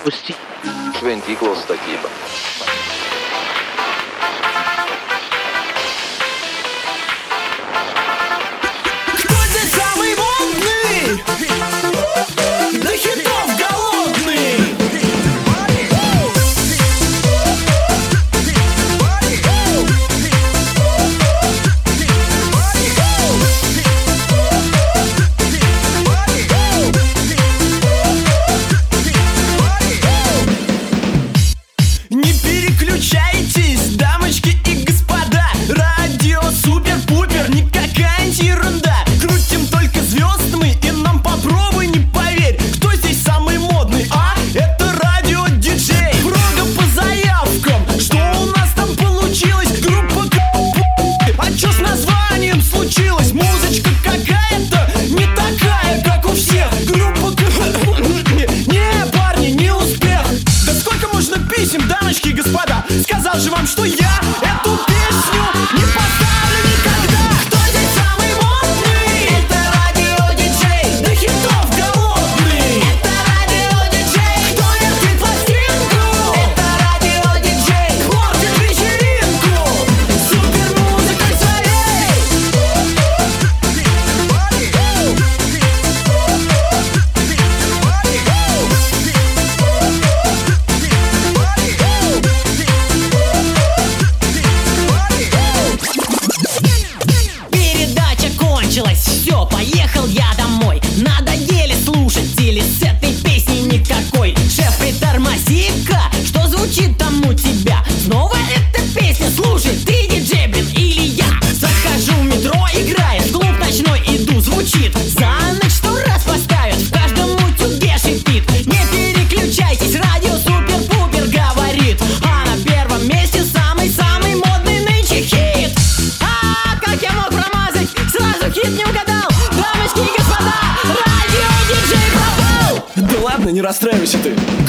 Пусти šventyklos statyba. Кто здесь самый модный? До хитов голодный. Не переключайтесь, дамочки и господа. Радио супер-пупер, не какая-нибудь ерунда. Крутим только звезд мы, и нам попробуй не поверь. Кто здесь самый модный, а? Это радио-диджей. Строго по заявкам, что у нас там получилось? Группа а чё с названием случилось? Музычка какая-то не такая, как у всех. Группа не, парни, не успех. Да сколько можно писем, дамочки и господа? Сказал же вам, что я эту песню не поставлю никогда. Кто здесь самый модный? Это радио-диджей. До хитов голодный. Это радио-диджей. Кто вертит пластинку? Это радио-диджей. Портит вечеринку супер-музыкой своей. Передача кончилась, все, поехал я домой. Надоели слушатели с этой песни никакой. Шеф, притормози-ка, что звучит там у тебя? Снова эта песня, слушай, ты диджей, блин, или я? Захожу в метро, играет, в клуб ночной иду, звучит. За ночь 100 раз поставят, в каждом утюге шипит. Не переключайтесь, радио супер-пупер говорит. А на первом месте самый-самый модный нынче хит. А как я мог промазать? Сразу хит не угадал. Дамочки и господа, радио-диджей пропал. Да ладно, не расстраивайся ты.